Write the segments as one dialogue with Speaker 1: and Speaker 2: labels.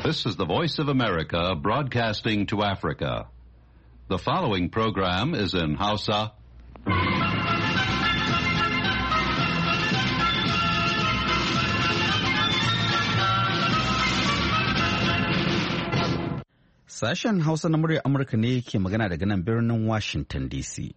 Speaker 1: This is the Voice of America broadcasting to Africa. The following program is in Hausa.
Speaker 2: Sashen Hausa na muryar Amurka ne ke magana daga nan birnin Washington DC.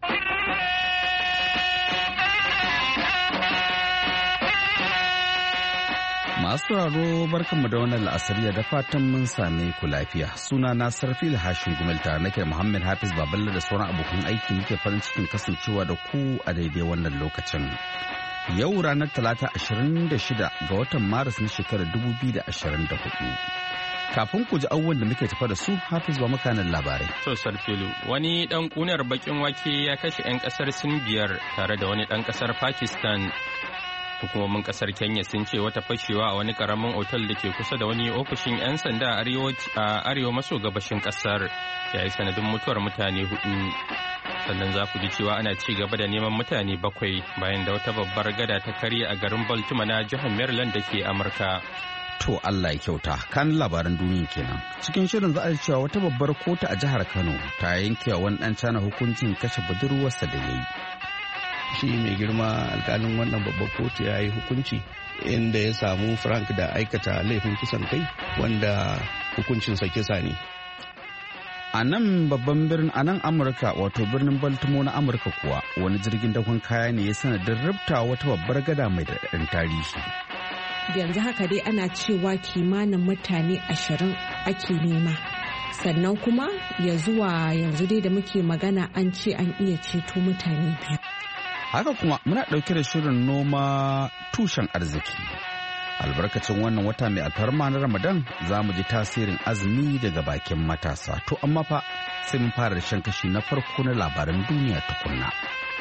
Speaker 2: Masu raro barkanmu da wannan la'asariya da fatan mun same ku lafiya. Suna na Sarfil Hashin Gumel tare nake Muhammad Hafiz Baballe da sauran abokan aiki muke farin cikin kasancewa da ku a daidai wannan lokacin. Yau ranar Talata 26 ga watan Maris na shekarar 2024. Kafin ku ji abubuwan da muke tafa da su, Hafiz ba makanan labarai.
Speaker 3: To Sarfilu, wani dan kunar bakin wake ya kashe 'yan kasar Sin biyar tare da wani dan kasar Pakistan. Hukumomin kasar Kenya sun ce wata fashewa a wani karamin otal da ke kusa da wani ofishin 'yan sanda a arewa maso gabashin kasar ya yi sanadin mutuwar mutane 4. Sannan za ku ji cewa ana ci gaba da neman mutane 7 bayan da wata babbar gada ta karye a garin Baltimore na jihar Maryland da ke Amurka.
Speaker 2: To Allah ya kyauta, kan labaran duniya kenan. Cikin shirin za a cewa wata babbar kotu a jihar Kano ta yanke wa wani dan cana hukuncin kashe budurwarsa da ya yi.
Speaker 4: Shi mai girma alkalin wannan babbar kotu ya yi hukunci inda ya samu Frank da aikata laifin kisan kai wanda hukuncinsa kisa ne.
Speaker 2: A nan babban birnin a nan Amurka wato birnin Baltimore na Amurka kuwa wani jirgin dakon kaya ne ya sanadin rubta wata babbar gada mai daɗaɗɗen tarihi.
Speaker 5: Yanzu haka dai ana cewa kimanin mutane 20 ake nema. Sannan kuma ya zuwa yanzu dai da muke magana an ce an iya ceto mutane 2.
Speaker 2: Haka kuma muna ɗauke da shirin noma tushen arziki. Albarkacin wannan wata mai alfarma na Ramadan za mu ji tasirin azumi daga bakin matasa. To amma fa sai mun fara da shan kashi na farko na labaran duniya tukunna.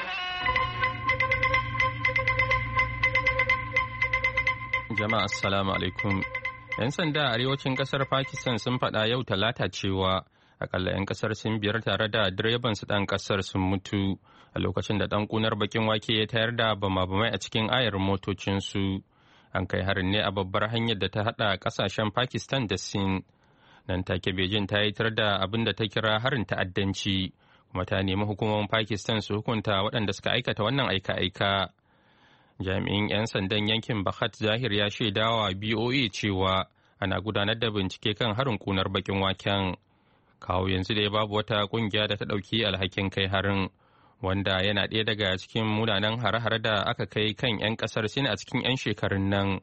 Speaker 3: Jama'a assalamu alaikum. 'Yan sanda a arewacin kasar Pakistan sun faɗa yau Talata cewa akalla 'yan kasar Sin biyar tare da direban su ɗan kasar sun mutu a lokacin da ɗan kunar bakin wake ya tayar da bama-bamai a cikin ayar motocinsu. An kai harin ne a babbar hanyar da ta haɗa ƙasashen Pakistan da Sin. Nan take Beijing ta yi tar da abin da ta kira harin ta'addanci kuma ta nemi hukumomin Pakistan su hukunta waɗanda suka aikata wannan aika-aika. Jami'in 'yan sandan yankin Bakhat Zahir ya shaidawa BOA cewa ana gudanar da bincike kan harin kunar bakin waken. Kawo yanzu dai babu wata kungiya da ta ɗauki alhakin kai harin, wanda yana ɗaya daga cikin munanan hare-hare da aka kai kan 'yan ƙasar Sin a cikin 'yan shekarun nan.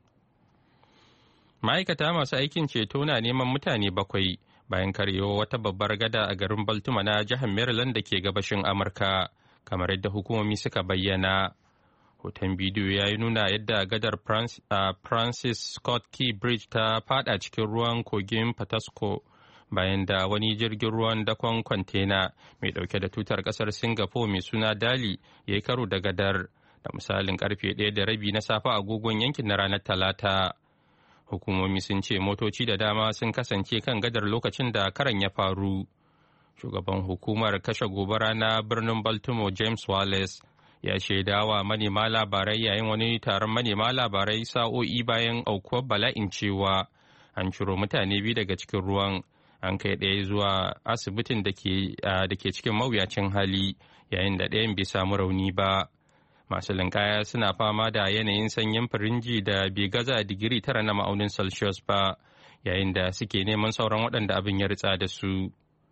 Speaker 3: Ma'aikata masu aikin ceto na neman mutane 7 bayan karyewa wata babbar gada a garin Baltimore na jihar Maryland da ke gabashin Amurka, kamar yadda hukumomi suka bayyana. Hoton bidiyo ya yi nuna yadda gadar Francis Scott Key Bridge ta fada cikin ruwan kogin Patasco bayan da wani jirgin ruwan dakon kwantena mai dauke da tutar kasar Singapore mai suna Dali ya yi karo da gadar da misalin karfe 1:30 na safe agogon yankin na ranar Talata. Hukumomi sun ce motoci da dama sun kasance kan gadar lokacin da karan ya faru. Shugaban hukumar kashe gobara na birnin Baltimore James Wallace ya shaidawa manema labarai yayin wani taron manema labarai sa'o'i bayan aukuwar bala'in cewa an ciro mutane 2 daga cikin ruwan, an kai ɗaya zuwa asibitin da ke cikin mawuyacin hali yayin da ɗayan bai samu rauni ba. Masu linkaya suna fama da yanayin sanyin firinji da bai gaza digiri 9 na ma'aunin Celsius ba, yayin da suke neman sauran waɗanda abin ya ritsa da su.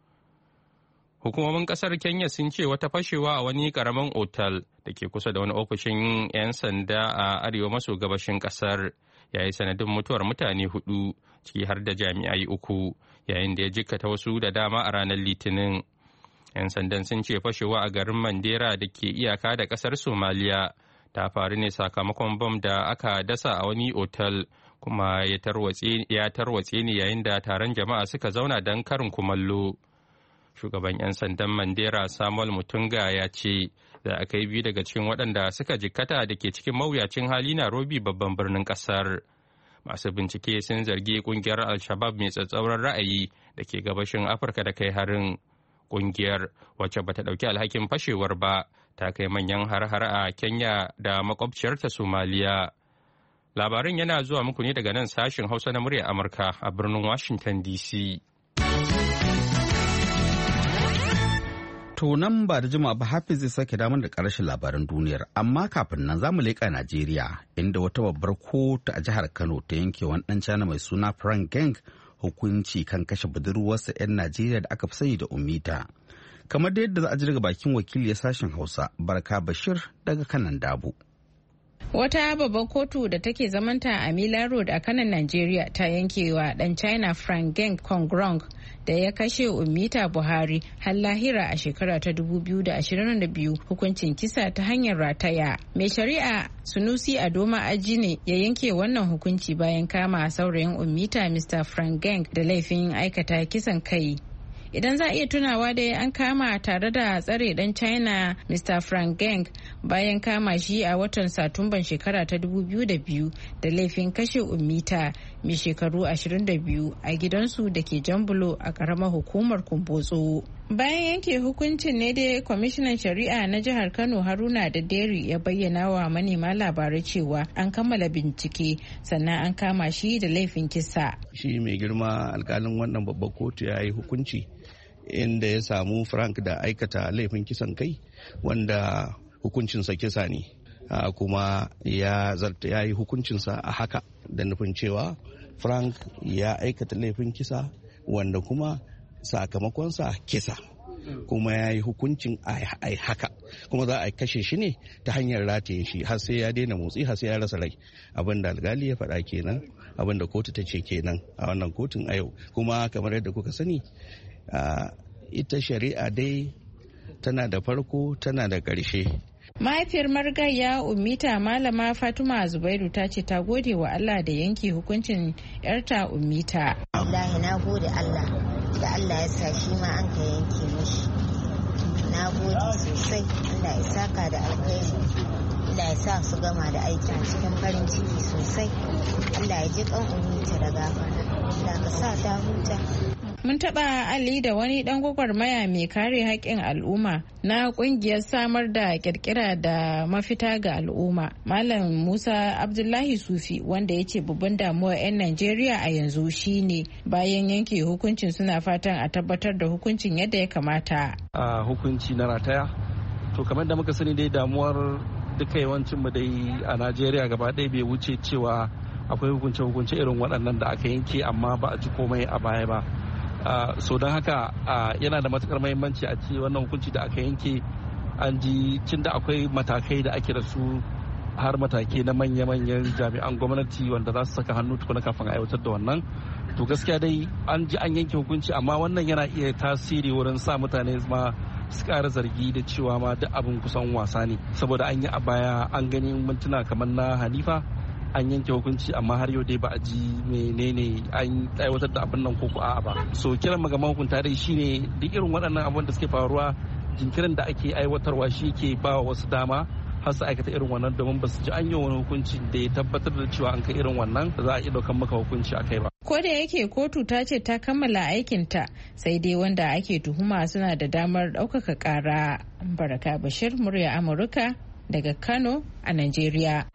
Speaker 3: Hukumomin kasar Kenya sun ce wata fashewa a wani karamin otal da ke kusa da wani ofishin 'yan sanda a arewa maso gabashin kasar ya yi sanadin mutuwar mutane 4 ciki har da jami'ai 3 yayin da ya jikkata wasu da dama a ranar Litinin. 'Yan sandan sun ce fashewa a garin Mandera da ke iyaka da kasar Somaliya ta faru ne sakamakon bam da aka dasa a wani otal kuma ya tarwatse ne yayin da taron jama'a suka zauna don karin kumallo. Shugaban 'yan sandan Mandera Samuel Mutunga ya ce za a kai 2 daga cikin waɗanda suka jikkata da ke cikin mawuyacin hali Nairobi babban birnin ƙasar. Masu bincike sun zargi ƙungiyar Al-Shabaab mai tsatsauran ra'ayi da ke gabashin Afirka da kai harin. Ƙungiyar wacce bata ɗauki alhakin fashewar ba ta kai manyan har-har a Kenya da makwabciyarta Somaliya. Labarin yana zuwa muku ne daga nan sashen Hausa na muryar Amurka a birnin Washington DC.
Speaker 2: To nan ba da jima'a ba Hafiz zai sake damar da ƙarshen labaran duniyar, amma kafin nan za mu leƙa Najeriya inda wata babbar kotu a jihar Kano ta yanke wani ɗan China mai suna Frank Geng hukunci kan kashe budurwarsa 'yan Najeriya da aka fi sani da Ummita. Kamar da yadda za a ji daga bakin wakiliyar sashen Hausa Barka Bashir daga Kanan Dabo.
Speaker 6: Wata babbar kotu da take zamanta a Mila Road a kanan Najeriya ta yankewa dan China Frank Geng Kongrong da ya kashe Ummita Buhari har lahira a shekara ta 2022 hukuncin kisa ta hanyar rataya. Mai shari'a Sunusi Adoma Aji ne ya yanke wannan hukunci bayan kama saurayin Ummita Mr. Frank Geng da laifin aikata kisan kai. Idan za a iya tunawa dai an kama tare da tsare dan China Mr. Frank Geng bayan kama shi a watan Satumban shekara ta 2002 da laifin kashe Ummita mai shekaru 22 a gidansu da ke Jambulo a karamar hukumar Kumbotso. Bayan yanke hukuncin ne dai kwamishinan shari'a na jihar Kano Haruna Dadderi ya bayyana wa manema labarai cewa an kammala bincike sannan an kama shi da laifin kisa.
Speaker 4: Shi mai girma alkalin wannan babbar kotu ya yi hukunci inda ya samu Frank da aikata laifin kisan kai wanda hukuncinsa kisa ne, kuma ya yi hukuncinsa a haka da nufin cewa Frank ya aikata laifin kisa wanda kuma sakamakonsa kisa, kuma ya yi hukuncin a haka, kuma za a kashe shi ne ta hanyar rataye shi har sai ya daina motsi, har sai ya rasa rai. Abin da alkali ya faɗa kenan, abin da kotu ta ce kenan a wannan kotun a yau. Kuma kamar yadda kuka sani ita shari'a dai tana da farko tana da ƙarshe.
Speaker 6: Mahaifiyar marigayya Ummita Malama Fatima Zubairu ta ce ta gode wa Allah da yanke hukuncin yarta Ummita.
Speaker 7: Wallahi na gode Allah da Allah ya sa shi ma an ka yanke mishi. Na gode sosai, Allah ya saka da alkhairi, Allah ya sa su gama da aikin cikin farin ciki sosai. Allah ya ji kan Ummita da gafara, Allah ka sa ta huta.
Speaker 6: Mun taɓa Ali da wani ɗan gwagwarmaya mai kare haƙƙin al'umma na ƙungiyar samar da ƙirƙira da mafita ga al'umma. Malam Musa Abdullahi Sufi wanda ya ce babban damuwar 'yan Najeriya a yanzu shine bayan yanke hukuncin suna fatan a tabbatar da hukuncin yadda ya kamata.
Speaker 8: A hukunci na rataya, to kamar da muka sani dai damuwar duka yawancin mu dai a Najeriya gaba ɗaya bai wuce cewa akwai hukunce-hukunce irin waɗannan da aka yanke amma ba a ji komai a baya ba. So don haka yana da matukar mahimmanci a ce wannan hukunci da aka yanke an ji cin da akwai matakai da ake da su har matakai na manya-manyan jami'an gwamnati wanda za su saka hannu tukuna kafin a aiwatar da wannan. To gaskiya dai an ji an yanke hukunci amma wannan yana iya tasiri wurin sa mutane ma su ƙara zargi da cewa ma duk abin kusan wasa ne, saboda an yi a baya an gani mintuna kamar na Hanifa an yanke hukunci amma har yau dai ba a ji menene an aiwatar da abin nan ko a'a ba. So kiran magama hukunta dai shine duk irin waɗannan abubuwan da suke faruwa, jinkirin da ake aiwatarwa shi ke ba wasu dama har su aikata irin wannan domin ba su ji an yi wani hukunci da ya tabbatar da cewa an kai irin wannan da za a iya ɗaukan maka hukunci a kai ba.
Speaker 6: Ko da yake kotu ta ce ta kammala aikinta sai dai wanda ake tuhuma suna da damar ɗaukaka ƙara. Baraka Bashir, murya Amurka daga Kano a Najeriya.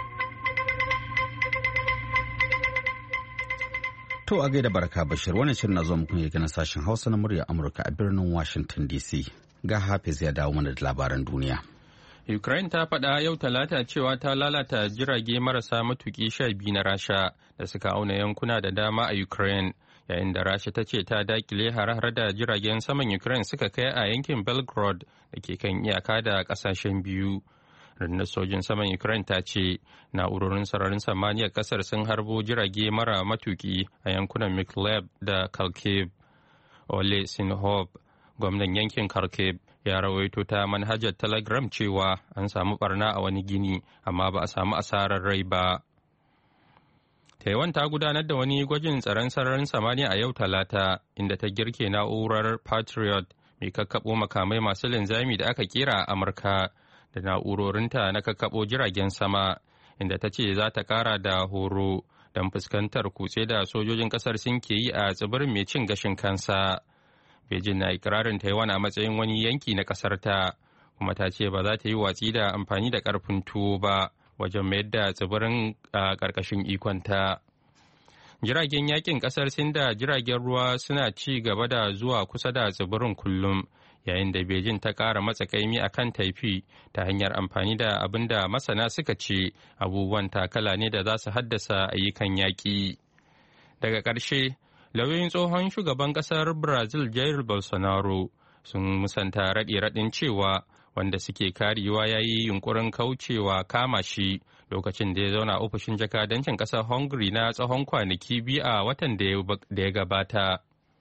Speaker 2: To a gaida Baraka Bashir, wannan shirin na zuwa muku ne na sashen Hausa na murya Amurka a birnin Washington DC. Ga Hafiz ya dawo mana da labaran duniya.
Speaker 3: Ukraine ta faɗa yau Talata cewa ta lalata jirage marasa matuƙi 12 na Rasha da suka auna yankuna da dama a Ukraine, yayin da Rasha ta ce ta dakile hare-hare da jiragen saman Ukraine suka kai a yankin Belgorod da ke kan iyaka da ƙasashen biyu. Rundunar sojin saman Ukraine ta ce na'urorin sararin samaniyar kasar sun harbo jirage mara matuki a yankunan Mykolaiv da Kharkiv. Ole Sinhov, gwamnan yankin Kharkiv, ya rawaito ta manhajar Telegram cewa an samu barna a wani gini amma ba a samu asarar rai ba. Taiwan ta gudanar da wani gwajin tsaron sararin samaniya a yau Talata, inda ta girke na'urar Patriot mai kakkaɓo makamai masu linzami da aka kera a Amurka da na'urorinta na kakkaɓo jiragen sama, inda ta ce za ta ƙara da horo don fuskantar kutse da sojojin ƙasar sun ke yi a tsibirin mai cin gashin kansa. Beijing na ikirarin Taiwan a matsayin wani yanki na ƙasar ta, kuma ta ce ba za ta yi watsi da amfani da ƙarfin tuwo ba wajen mayar da tsibirin a ƙarƙashin ikonta. Jiragen yakin ƙasar Sin da jiragen ruwa suna ci gaba da zuwa kusa da tsibirin kullum, yayin da Beijing ta ƙara matsa kaimi a kan Taifi ta hanyar amfani da abin da masana suka ce abubuwan takala ne da za su haddasa ayyukan yaƙi. Daga ƙarshe, lauyoyin tsohon shugaban ƙasar Brazil Jair Bolsonaro sun musanta raɗe-raɗin cewa wanda suke karewa ya yi yunkurin kaucewa kama shi lokacin da ya zauna ofishin jakadancin ƙasar Hungary na tsawon kwanaki biyu a watan da ya gabata.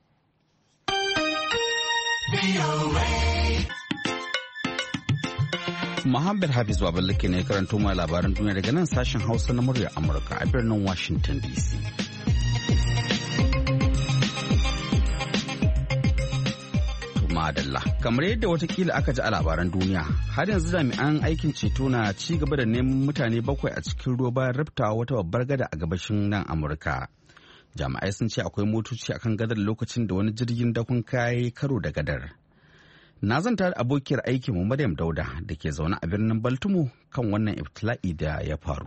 Speaker 2: Muhammad Hafiz Babalake ne karanto mai labaran duniya daga nan sashen Hausa na muryar Amurka a birnin Washington DC. Madalla. Kamar yadda watakila aka ji a labaran duniya, har yanzu jami'an aikin ceto na ci gaba da neman mutane 7 a cikin ruwa bayan raftawa wata babbar gada a gabashin nan Amurka. Jami'ai sun ce akwai motoci akan gadar lokacin da wani jirgin dakon kaya karo da gadar. Na zanta da abokiyar aikinmu Maryam Dauda da ke zaune a birnin Baltimore kan wannan ibtila'i da ya faru.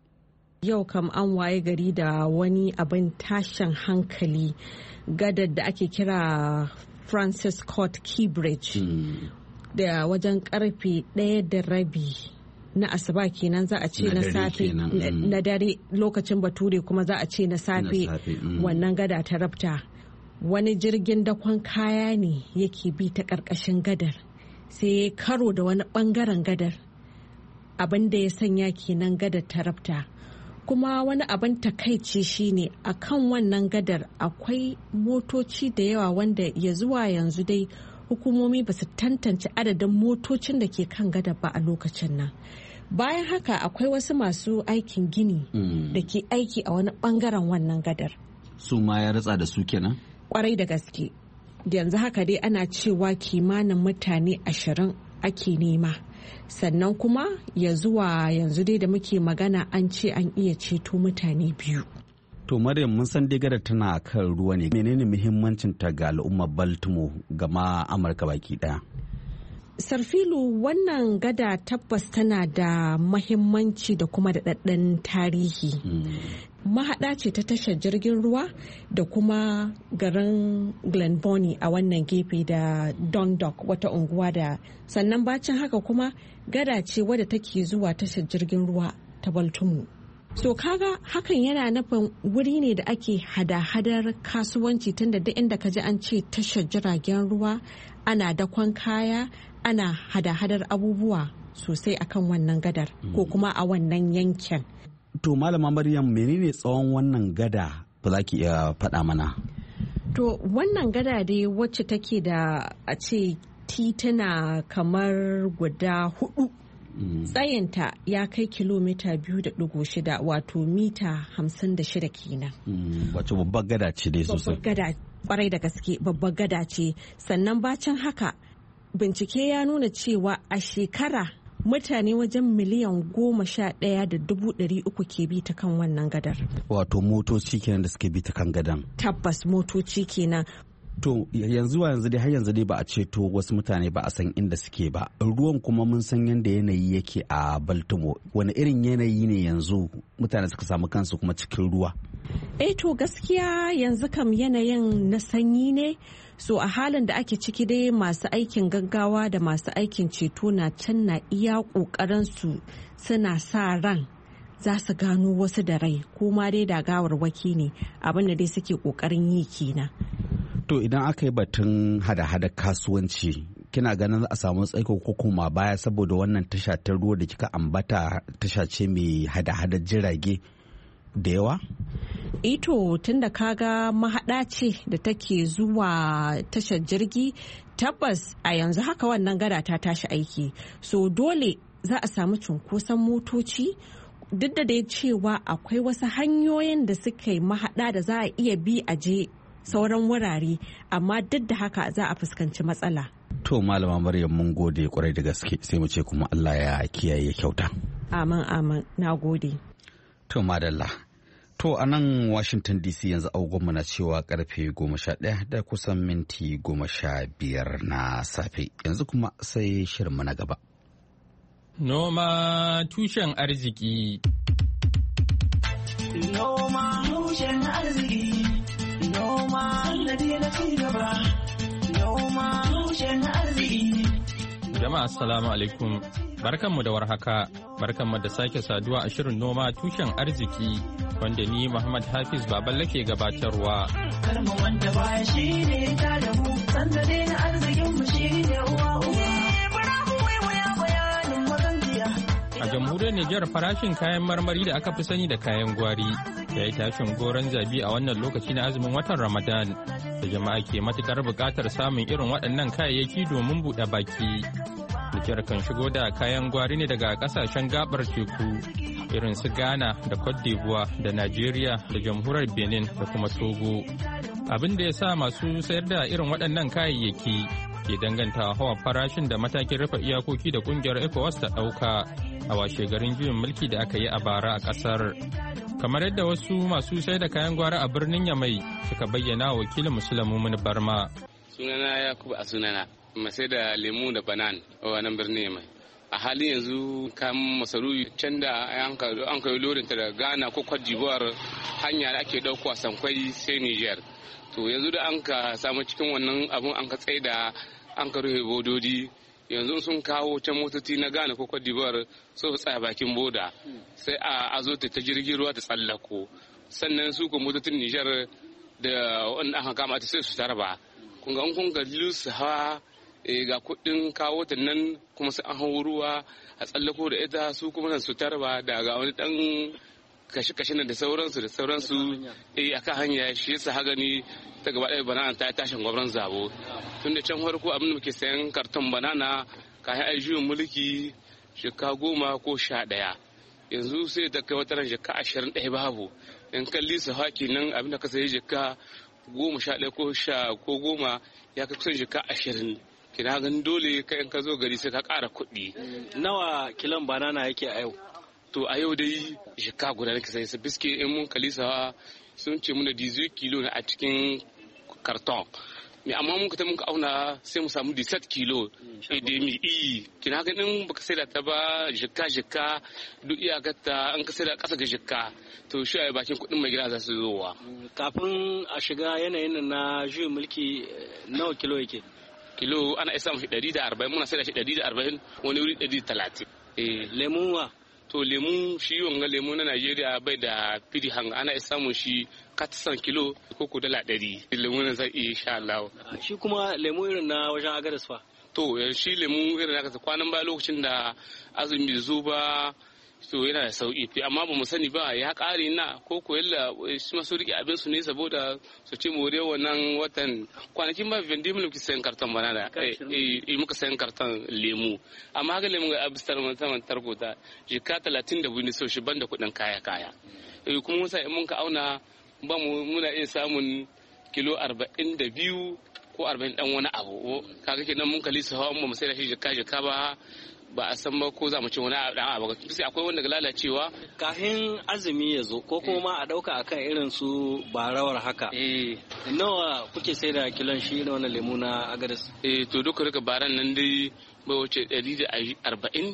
Speaker 5: Yau kam an waye gari da wani abin tashin hankali, gadar da ake kira Francis Scott Key Bridge da wajen karfe 1:30 na asuba kenan za a ce na safe na dare lokacin bature kuma za a ce na safe wannan gada ta rafta. Wani jirgin dakon kaya ne yake bi ta ƙarƙashin gadar sai karo da wani ɓangaren gadar, abin da ya sanya kenan gadar ta rafta. Kuma wani abin takaici shine a kan wannan gadar akwai motoci da yawa wanda ya zuwa yanzu dai hukumomi ba su tantance adadin motocin da ke kan gadar ba a lokacin nan. Bayan haka akwai wasu masu aikin gini da ke aiki a wani bangaren wannan gadar.
Speaker 2: Su ma ya ratsa da su kenan?
Speaker 5: Kwarai da gaske. Yanzu haka dai ana cewa kimanin mutane 20 ake nema. Sannan kuma ya zuwa yanzu dai da muke magana an ce an iya ceto mutane 2.
Speaker 2: To Maryam, mun san dai gadar tana kan ruwa ne. Menene muhimmancin ta ga al'ummar Baltimore ga ma Amurka baki daya?
Speaker 5: Sarfilu, wannan gada tabbas tana da mahimmanci da kuma da daɗaɗɗen tarihi. Mahaɗa ce ta tashar jirgin ruwa da kuma garin Glenburnie a wannan gefe da Dundalk wata unguwa da sannan bacin haka kuma gada ce wadda take zuwa tashar jirgin ruwa ta Baltimore. So kaga hakan yana nufin wuri ne da ake hada-hadar kasuwanci tunda duk inda ka ji an ce tashar jiragen ruwa ana dakon kaya ana hada-hadar abubuwa sosai akan wannan gadar ko kuma a wannan yankin.
Speaker 2: To Malama Maryam, menene tsawon wannan gada ba za ki iya faɗa mana?
Speaker 5: To wannan gada dai wacce take da a ce tituna kamar guda 4. Tsayinta ya kai kilomita 2.6 wato mita 56 kenan.
Speaker 2: Wace babbar gada ce dai sosai?
Speaker 5: Babbar gada, kwarai da gaske babbar gada ce. Sannan bacin haka bincike ya nuna cewa a shekara mutane wajen miliyan 11,300 ke bi ta kan wannan gadar.
Speaker 2: Wato motoci kenan da suke bi ta kan gadan.
Speaker 5: Tabbas motoci kenan.
Speaker 2: To yanzu dai har yanzu dai ba a ceto wasu mutane ba a san inda suke ba. Ruwan kuma mun san yadda yanayi yake a Baltimore. Wani irin yanayi ne yanzu mutane suka samu kansu kuma cikin ruwa?
Speaker 5: To gaskiya yanzu kam yanayin na sanyi ne. So a halin da ake ciki dai masu aikin gaggawa da masu aikin ceto na can na iya ƙoƙarin su suna sa ran za su gano wasu da rai ko ma dai da gawarwaki ne, abin da dai suke ƙoƙarin yi kenan.
Speaker 2: To idan aka yi batun hada-hada kasuwanci, kina ganin za a samu tsaiko ko kuma baya saboda wannan tasha ta ruwa da kika ambata tasha ce mai hada-hada jirage da yawa?
Speaker 5: Ito tunda kaga mahaɗa ce da take zuwa tashar jirgi, tabbas a yanzu haka wannan gada ta tashi aiki. So dole za a samu cunkoson motoci, duk da dai cewa akwai wasu hanyoyin da suka yi mahaɗa da za a iya bi a je sauran wurare, amma duk da haka za a fuskanci matsala.
Speaker 2: To Malama Maryam, mun gode kwarai da gaske, sai mu ce kuma Allah ya kiyaye kyauta.
Speaker 5: Amin, na gode.
Speaker 2: To madalla. To a nan Washington DC yanzu agogonmu na cewa karfe 11 da kusan minti 15 na safe. Yanzu kuma sai shirinmu na gaba.
Speaker 3: Noma tushen arziki.
Speaker 9: Noma tushen arziki. Noma sannadi na cigaba. Noma tushen arziki.
Speaker 3: Jama'a assalamu alaikum. Barkanmu da warhaka. Barkanmu da sake saduwa a shirin noma tushen arziki wanda ni Muhammad Hafiz Baballe ke gabatarwa.
Speaker 9: Karma wanda baya shi ne ta da mu, sannadi na arzikin mu shi ne uwa uwa.
Speaker 3: A jamhuriyar Nijar farashin kayan marmari da aka fi sani da kayan gwari ya yi tashin goron zabi a wannan lokaci na azumin watan Ramadan da jama'a ke matukar buƙatar samun irin waɗannan kayayyaki domin buɗe baki. Nijar kan shigo da kayan gwari ne daga ƙasashen gabar teku irin su Ghana da Cote d'Ivoire da Najeriya da jamhuriyar Benin da kuma Togo. Abin da ya sa masu sayar da irin waɗannan kayayyaki ke danganta hawa farashin da matakin rufe iyakoki da kungiyar ECOWAS ta ɗauka a washe garin juyin mulki da aka yi a bara a ƙasar. Kamar yadda wasu masu sai da kayan gwara a birnin Yamai suka bayyana wa wakilin Musulmin Barma.
Speaker 10: Sunana Yakubu a sunana, masai da lemu da banan a wannan birnin Yamai. A halin yanzu kayan masarufi can da an kai lorinta da Ghana ko Cote d'Ivoire hanya da ake ɗauko a Sankwai sai Niger. To yanzu da an ka samu cikin wannan abun an ka tsaye da an ka rufe bododi yanzu sun kawo can motoci na Ghana ko Cote d'Ivoire so su tsaya bakin boda sai a zo ta jirgin ruwa ta tsallako sannan su ko motocin Niger da wanda aka kama ta sai su tarba kun ga lusu hawa ga kuɗin kawo ta nan kuma sai an hau ruwa a tsallako da ita su kuma su tarba daga wani dan kashe-kashe da sauransu a kan hanya shi yasa ha gani ta gaba ɗaya banana ta tashin gwamnan zabo tun da can farko abin da muke sayan karton banana kayan ajiyoyin mulki shekka 10 ko 11 yanzu sai ta kai wata shekka 21 babu in kalli su haki nan abin da ka sayi shekka 10 11 ko 10 ya kai kusan shekka 20 kina ganin dole kai in ka zo gari sai ka ƙara kuɗi.
Speaker 11: Nawa kilon banana yake a yau?
Speaker 10: To a yau dai shekka guda nake sai biske in mun kalisa sun ce muna 18 kilo a cikin karton me amma mun ka muka auna sai mu samu 17 kilo da mi kina ganin baka sai da ta ba jikka duk iyakarta an ka sai da kasa ga jikka to shi a bakin kudin mai gida za su zowa.
Speaker 11: Kafin a shiga yanayin na juyin mulki nawa kilo yake?
Speaker 10: Kilo ana isa mashi 140 muna sai da shi 140 wani wuri 130.
Speaker 11: Lemuwa
Speaker 10: to lemu shi wanga lemu na Najeriya bai da fidi hanga ana samun shi katisan kilo ko $100 lemu na zai insha Allah.
Speaker 11: Shi kuma lemu irin na wajen Agadas fa?
Speaker 10: To shi lemu irin na kwanan ba lokacin da azumi zuba to yana da sauki amma ba mu sani ba ya kare na ko yalla su masu rike abin su ne saboda su ce more wannan watan kwanakin ba vendi mun sayan karton banana muka sayan karton lemu amma ga lemu ga abistar man tarkota jika 32 ne so shi banda kudin kaya kuma sai mun ka auna ba mu muna iya samun kilo 42 ko 40 dan wani abu kaga kenan mun kalli su hawa mu sai da shi jika ba a san ba ko za mu ci wani dan abu sai akwai wanda lalacewa
Speaker 11: kafin azumi ya zo ko kuma a dauka akan irin su barawar haka nawa kuke sai da kilon shi na wannan lemu na Agadas?
Speaker 10: To duka baran nan dai bai wuce 140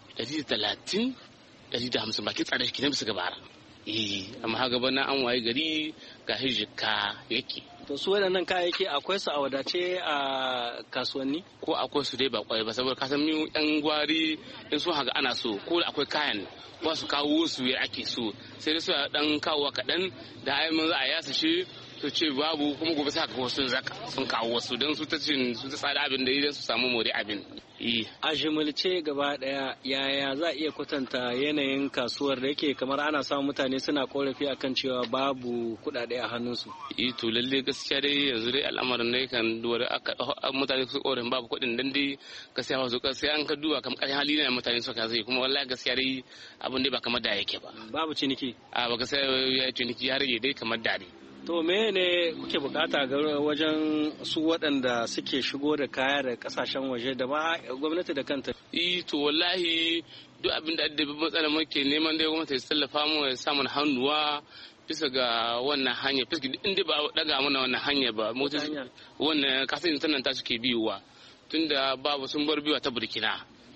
Speaker 10: 130 150 baki tsada shi kenan bisa ga bara amma haka bana an waye gari ga hijika yake.
Speaker 11: To su waɗannan kayayyaki akwai su a wadace a kasuwanni?
Speaker 10: Ko akwai su dai ba kwai ba saboda kasan mu yan gwari in sun haka ana so ko akwai kayan ba su kawo su ya ake so sai dai su dan kawo kaɗan da ai mun za a yasa shi to ce babu kuma gobe sai haka wasu sun kawo wasu don su ta tsada abin da idan su samu more abin.
Speaker 11: A jimilce gaba daya yaya za a iya kwatanta yanayin kasuwar da yake kamar ana samun mutane suna korafi akan cewa babu kuɗaɗe a hannunsu?
Speaker 10: To lalle gaskiya dai yanzu dai al'amarin ne kan duwar mutane su korafin babu kuɗin dan dai gaskiya ba su sai an ka duba kamar ƙarshen hali ne mutane suka zai kuma wallahi gaskiya dai abin dai ba kamar da yake ba.
Speaker 11: Babu ciniki?
Speaker 10: A ba gaskiya ya ciniki ya rage dai kamar da dai.
Speaker 11: To me ne kuke bukata ga wajen su waɗanda suke shigo da kaya da kasashen waje da ma gwamnati da kanta?
Speaker 10: To wallahi duk abin da addabi matsalar muke neman dai gwamnati ta tallafa mu ya samu hannuwa bisa ga wannan hanya fiski inda ba daga mana wannan hanya ba motoci wannan kasan internet ta suke biyuwa tunda babu sun bar biyuwa ta Burkina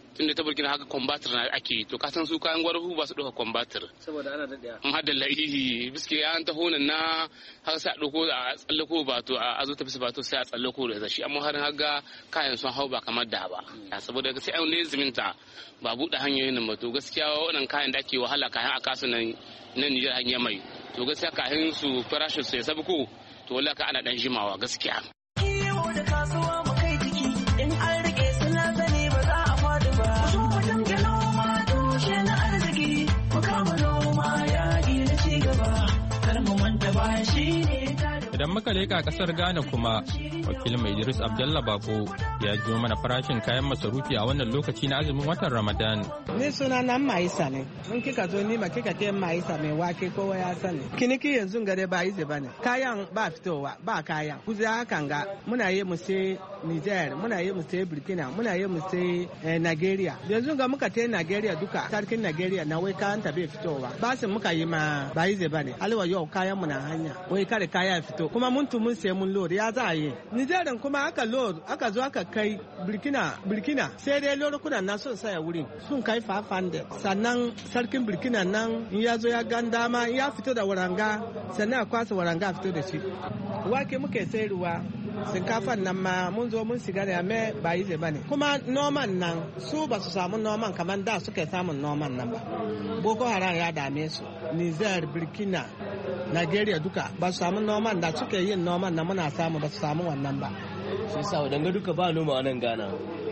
Speaker 10: tunda ta Burkina haka combator na ake to ka san su kayan gwarfu ba su dauka combator
Speaker 11: saboda ana daɗaya
Speaker 10: in hada lahihi biske an taho nan na har sai a dauko a tsallako ba to a zo ta bisa ba to sai a tsallako da shi amma har haga kayan sun hau ba kamar da ba saboda sai an leziminta ba buɗe hanyoyin nan ba to gaskiya wannan kayan da ake wahala kayan a kasu nan Nijar hanya mai to gaskiya kayan su farashin su ya sabko to wallahi ka ana dan jimawa gaskiya
Speaker 9: kiwo da kasuwa mu kai jiki in an rike suna sani ba za a faɗi ba so mutum ke noma tushe na arziki mu kama noma yaƙi na ci gaba kar mu manta baya shi ne
Speaker 3: idan muka leka kasar Ghana kuma wakilin mai Idris Abdallah Bako ya jiyo mana farashin kayan masarufi a wannan lokaci na azumin watan Ramadan.
Speaker 12: Ni suna nan Maisa ne. In kika zo ni ma kika ke Maisa mai wake kowa ya sani. Kiniki yanzu gare ba yi bane. Kayan ba fitowa ba kayan. Kuzi hakan ga muna yi mu sai Niger, muna yi mu sai Burkina, muna yi mu sai Nigeria. Yanzu ga muka te Nigeria duka sarkin Nigeria na wai kayan ta bai fitowa. Basin muka yi ma ba yi bane. Alwa yau kayan mu na hanya. Wai kare kaya fito. Kuma mun tumun sai mun lord ya za a yi. Niger kuma aka lord aka zo aka kai Burkina sai dai lokunan na sun saya wurin sun kai 500 sannan sarkin Burkina nan in ya zo ya gan dama ya fito da waranga sannan a kwasa waranga fito da shi wake muke sayarwa shinkafan nan ma mun zo mun shiga da me ba yi ba ne kuma noman nan su ba su samu noman kamar da suke samun noman nan ba Boko Haram ya dame su Niger Burkina Nigeria duka ba su samu noman da suke yin noman nan muna samu ba su samu wannan ba
Speaker 13: sai sa wadanga duka ba noma a nan Ghana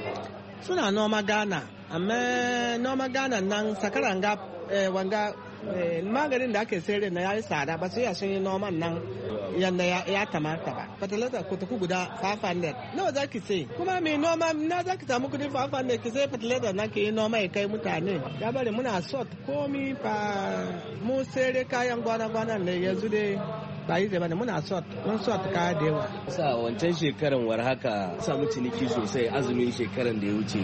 Speaker 12: suna noma Ghana amma noma Ghana nan sakaran ga wanga maganin da ake sayar na yayi tsada ba sai sun yi noman nan yanda ya kamata ba fatalata ko taku guda 500 nawa zaki sai kuma mai noma na zaki samu kudi 500 ki sai fatalata na ki yi noma ya kai mutane ya bari muna sort komi fa mu sayar kayan gwana ne yanzu dai ba yi zai bane muna mun sort kaya da yawa
Speaker 13: sa wancan shekaran war haka samu ciniki sosai azumin shekaran da ya wuce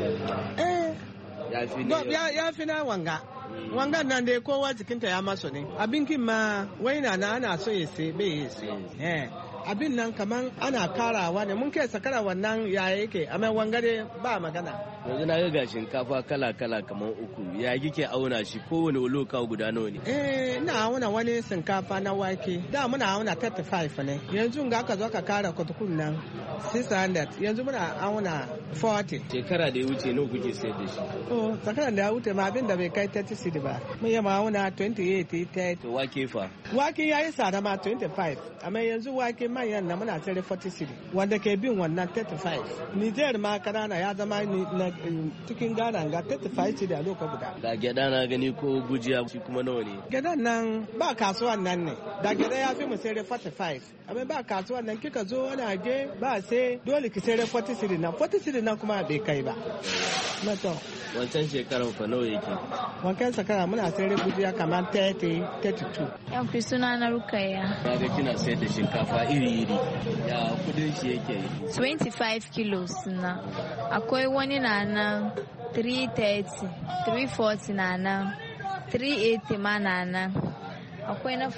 Speaker 12: ya fi na wangan nan dai kowa jikinta ya maso ne abinkin ma waina na ana so ya sai bai sai abin nan kaman ana karawa ne mun kai sakara wannan yaya yake amma wangare ba magana
Speaker 13: yanzu na ga shinkafa kala kaman uku ya kike auna shi kowane loka guda nawa ne
Speaker 12: ina auna wani shinkafa na wake da muna auna 35 ne yanzu ga aka zo ka kara kutukun nan 600 yanzu muna auna 40
Speaker 13: shekara da ya wuce nawa kuke sayar da shi
Speaker 12: shekara da ya wuce ma abin da bai kai 30 ba mun yi ma auna 28 30
Speaker 13: to wake fa
Speaker 12: wake yayi tsada ma 25 amma yanzu wake manyan na muna sayar 40 wanda ke bin wannan 35 Niger ma kanana ya zama na cikin Ghana ga 35 da lokacin guda
Speaker 13: ga gyada na gani ko gujiya shi kuma nawa ne
Speaker 12: gyadan nan ba kasuwan nan ne da gyada ya fi mu sayar 45 amma ba kasuwan nan kika zo wani age ba sai dole ki sayar 40 nan 40 nan kuma bai kai ba mato
Speaker 13: wancan shekarar fa nawa yake
Speaker 12: wancan shekara muna sayar gujiya kamar 30 32
Speaker 14: yan fi suna na Rukayya
Speaker 13: kaga kina sayar da shinkafa iri ya kudin shi yake
Speaker 14: 25 kilos na akwai wani na nan 330 340 na nan 380 ma na nan akwai na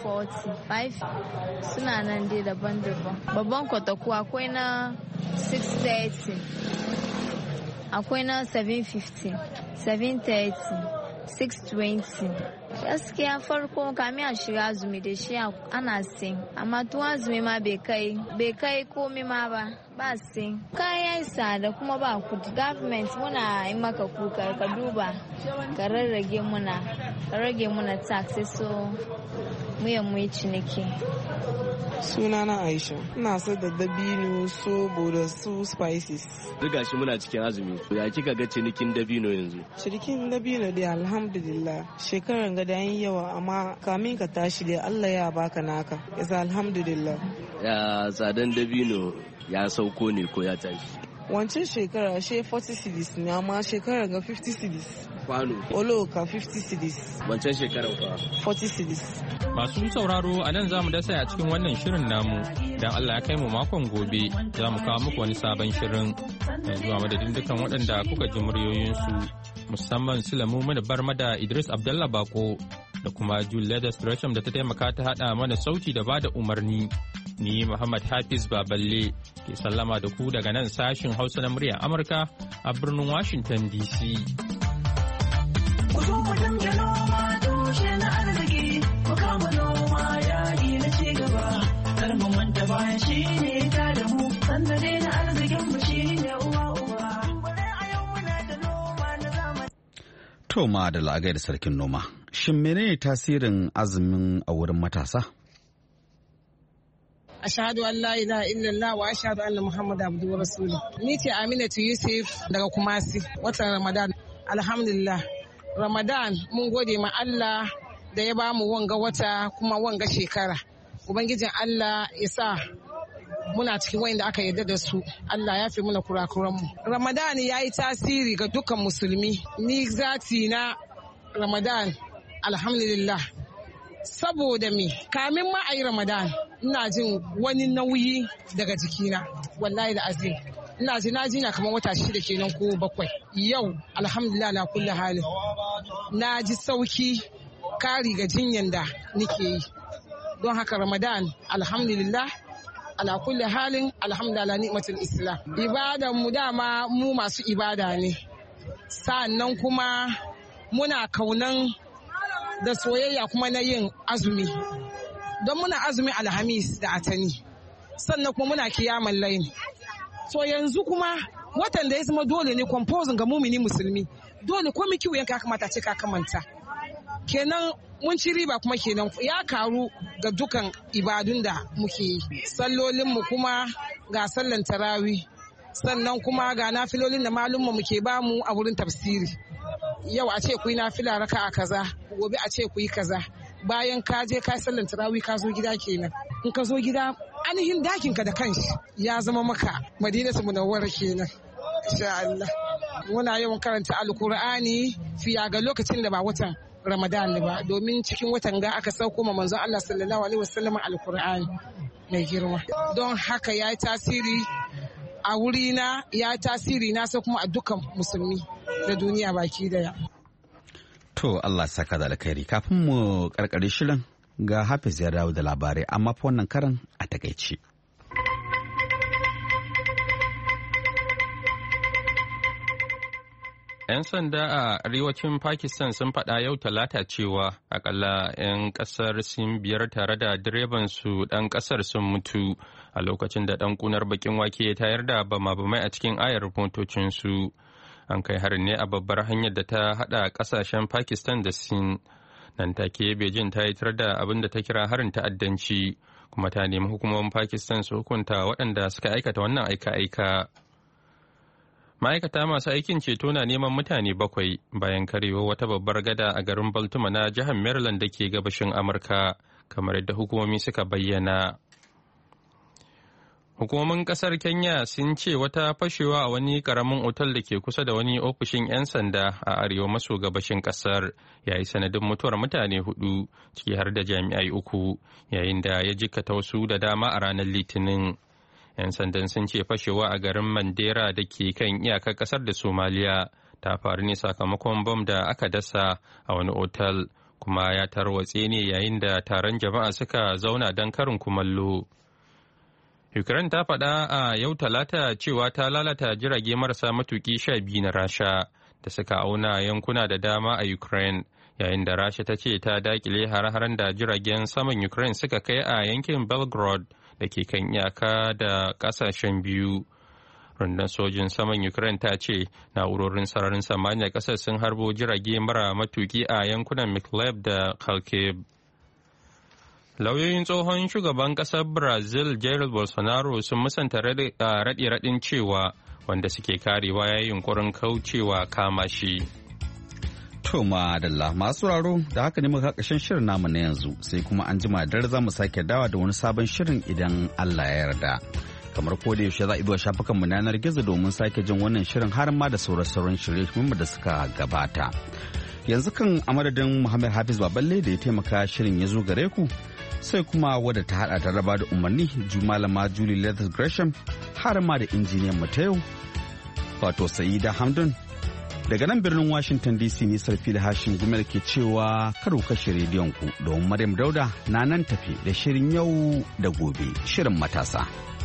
Speaker 14: 540 suna nan dai daban-daban babban kwataku akwai na 630 akwai na 750 730 620 gaskiya farko kamin a shiga azumi da shi ana sin amma tun azumi ma bai kai komi ma ba sin kayan tsada kuma ba kudi government muna yi maka kuka ka duba ka rage muna taxes so mu yi ciniki
Speaker 15: sunana Aisha ina so da dabino sobo da su spices
Speaker 13: riga shi muna cikin azumi ya kika ga cinikin dabino yanzu
Speaker 15: cinikin dabino dai alhamdulillah shekaran ga dan yawa amma kamin ka tashi dai Allah ya baka naka yasa alhamdulillah
Speaker 13: ya tsadan dabino ya sauko ne ko ya tashi
Speaker 15: wancan shekara she 40 cedis ne amma shekarar ga 50 cedis
Speaker 13: kwano
Speaker 15: oloka 50 cedis
Speaker 13: wancan shekarar fa
Speaker 15: 40 cedis
Speaker 3: masu sauraro a nan zamu dasa a cikin wannan shirin namu dan Allah ya kai mu makon gobe za mu kawo muku wani sabon shirin yanzu a madadin dukan waɗanda kuka ji muryoyinsu musamman Sulamu Barma da Idris Abdallah Bako da kuma Julius Gresham da ta taimaka ta haɗa mana sauti da bada umarni. Ni Muhammad Hafiz Baballe ke sallama da ku daga nan sashin Hausa na muryar Amurka a birnin Washington DC.
Speaker 9: Ku zo mu dinga noma tushe na arziki, mu kama noma yaƙi na ci gaba. Kar mu manta baya shi ne ta da mu, sandare na arzikin mu shi ne uwa uba. A yau muna da noma na zamani.
Speaker 2: To ma da la'agai da sarkin noma. Shin menene tasirin azumin a wurin matasa?
Speaker 16: Ashhadu an la ilaha illallah wa ashhadu anna Muhammadu abduhu wa rasuluhu. Ni ce Aminatu Yusuf daga Kumasi, watan Ramadan. Alhamdulillah. Ramadan mun gode ma Allah da ya bamu wanga wata kuma wanga shekara. Ubangijin Allah ya sa muna cikin wayanda aka yarda da su. Allah ya fi muna kurakuranmu. Ramadan ya yi tasiri ga dukkan musulmi. Ni zati na Ramadan alhamdulillah. Saboda me kamin ma a yi Ramadan ina jin wani nauyi daga jikina wallahi da azim ina ji na jinya kamar wata 6 kenan ko 7. Yau alhamdulillah na kulli halin na ji sauki kari ga jinyan da nake yi. Don haka Ramadan alhamdulillah ala kulli halin alhamdulillah ni'matul islam. Ibadan mu dama mu masu ibada ne, sa'annan kuma muna kaunan da soyayya kuma na yin azumi, don muna azumi alhamis da atani, sannan kuma muna kiyaman laini. So yanzu kuma watan da ya zama dole ne composing ga mumini musulmi, dole ko miki yanka kamata ce ka kamanta. Kenan mun ci riba kuma kenan ya karu ga dukan ibadun da muke yi. Sallolinmu kuma ga sallan tarawih, sannan kuma ga nafilolin da malumma muke bamu a wurin tafsiri. Yau a ce ku yi nafila raka'a kaza, gobe a ce ku yi kaza. Bayan ka je ka sallan tarawih ka zo gida kenan. In ka zo gida ainihin dakin ka da kanshi ya zama maka Madinatu Munawwara kenan. Insha Allah. Muna yawan karanta Alkur'ani fiya ga lokacin da ba watan Ramadan ba, domin cikin watan ga aka sauko ma manzon Allah sallallahu alaihi wasallam Alkur'ani mai girma. Don haka ya yi tasiri a wurina, ya yi tasiri na sai kuma a dukkan musulmi da duniya baki daya.
Speaker 2: To Allah saka da alkhairi. Kafin mu karkare shirin ga Hafiz ya dawo da labarai, amma fa wannan karan a takaice.
Speaker 3: 'Yan sanda a arewacin Pakistan sun faɗa yau Talata cewa akalla 'yan ƙasar Sin 5 tare da direban su ɗan ƙasar sun mutu a lokacin da ɗan ƙunar bakin wake ya tayar da bama-bamai a cikin ayar motocinsu. An kai harin ne a babbar hanyar da ta haɗa ƙasashen Pakistan da Sin. Nan take Beijing ta yitar da abin da ta kira harin ta'addanci, kuma ta nemi hukumomin Pakistan su hukunta waɗanda suka aikata wannan aika-aika. Ma'aikata masu aikin ceto na neman mutane 7 bayan karewa wata babbar gada a garin Baltimore na jihar Maryland da ke gabashin Amurka, kamar yadda hukumomi suka bayyana. Hukumomin kasar Kenya sun ce wata fashewa a wani karamin otal da ke kusa da wani ofishin 'yan sanda a arewa maso gabashin kasar ya yi sanadin mutuwar mutane 4, ciki har da jami'ai 3, yayin da ya jikkata wasu da dama a ranar Litinin. 'Yan sandan sun ce fashewa a garin Mandera da ke kan iyakar kasar da Somaliya ta faru ne sakamakon bom da aka dasa a wani otal, kuma ya tarwatse ne yayin da taron jama'a suka zauna don karin kumallo. Ukraine ta faɗa a yau Talata cewa ta lalata jirage marasa matuƙi 12 na Rasha da suka auna yankuna da dama a Ukraine, yayin da Rasha ta ce ta dakile har-haren da jiragen saman Ukraine suka kai a yankin Belgorod da ke kan iyaka da ƙasashen biyu. Rundunar sojin saman Ukraine ta ce na'urorin sararin samaniya ƙasar sun harbo jirage mara matuƙi a yankunan Mykolaiv da Kharkiv. Lauyoyin tsohon shugaban ƙasar Brazil Jair Bolsonaro sun musanta raɗe-raɗin cewa wanda suke karewa ya yi yunkurin kaucewa kama shi.
Speaker 2: To madalla masu raro da haka ne muka ƙarshen shirin namu na yanzu, sai kuma an jima dare za mu sake dawa da wani sabon shirin idan Allah ya yarda. Kamar ko da yaushe za a zuwa shafukan mu na yanar gizo domin sake jin wannan shirin har ma da sauran shirye-shiryen da suka gabata. Yanzu kan a madadin Muhammad Hafiz Baballe da ya taimaka shirin ya zo gare ku, sai kuma wadda ta hada ta raba da umarni Jumalama Julie Leathers Gresham, har ma da injiniyan mu ta yau wato Sa'ida Hamdun. Daga nan birnin Washington DC ne Sarfil Hashin Gumel ke cewa kar ku kashe rediyon ku, domin Maryam Dauda na nan tafi da shirin yau da gobe, shirin matasa.